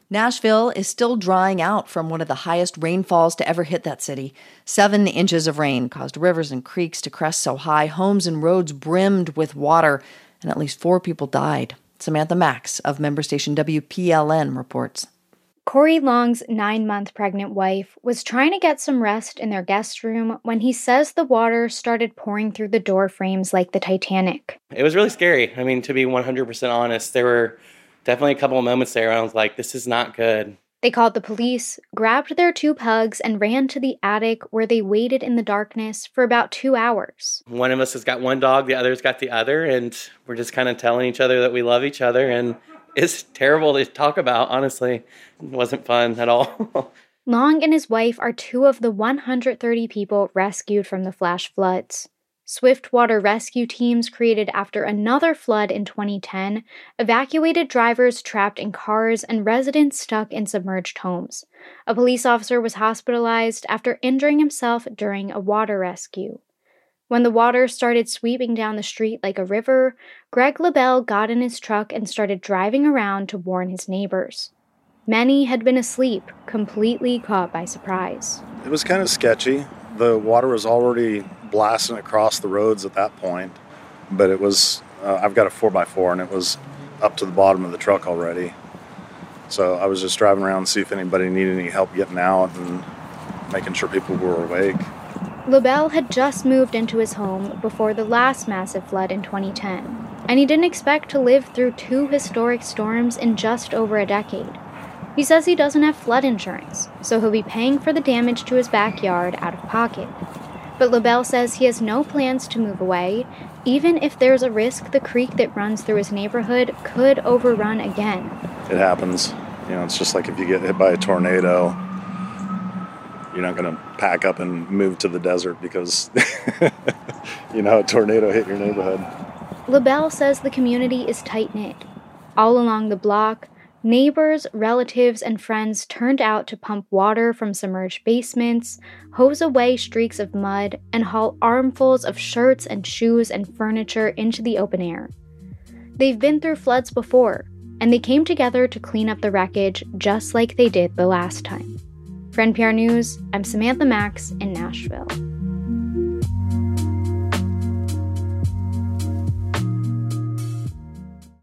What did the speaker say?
Nashville is still drying out from one of the highest rainfalls to ever hit that city. 7 inches of rain caused rivers and creeks to crest so high, homes and roads brimmed with water, and at least 4 people died. Samantha Max of member station WPLN reports. Corey Long's 9-month pregnant wife was trying to get some rest in their guest room when he says the water started pouring through the door frames like the Titanic. It was really scary. I mean, to be 100% honest, there were definitely a couple of moments there where I was like, this is not good. They called the police, grabbed their 2 pugs, and ran to the attic where they waited in the darkness for about 2 hours. One of us has got one dog, the other's got the other, and we're just kind of telling each other that we love each other, and it's terrible to talk about, honestly. It wasn't fun at all. Long and his wife are 2 of the 130 people rescued from the flash floods. Swift water rescue teams created after another flood in 2010 evacuated drivers trapped in cars and residents stuck in submerged homes. A police officer was hospitalized after injuring himself during a water rescue. When the water started sweeping down the street like a river, Greg LaBelle got in his truck and started driving around to warn his neighbors. Many had been asleep, completely caught by surprise. It was kind of sketchy. The water was already blasting across the roads at that point, but it was, I've got a 4x4 and it was up to the bottom of the truck already. So I was just driving around to see if anybody needed any help getting out and making sure people were awake. LaBelle had just moved into his home before the last massive flood in 2010, and he didn't expect to live through 2 historic storms in just over a decade. He says he doesn't have flood insurance, so he'll be paying for the damage to his backyard out of pocket. But LaBelle says he has no plans to move away, even if there's a risk the creek that runs through his neighborhood could overrun again. It happens. You know, it's just like if you get hit by a tornado, you're not going to pack up and move to the desert because, a tornado hit your neighborhood. LaBelle says the community is tight-knit. All along the block, neighbors, relatives, and friends turned out to pump water from submerged basements, hose away streaks of mud, and haul armfuls of shirts and shoes and furniture into the open air. They've been through floods before, and they came together to clean up the wreckage just like they did the last time. For NPR News, I'm Samantha Max in Nashville.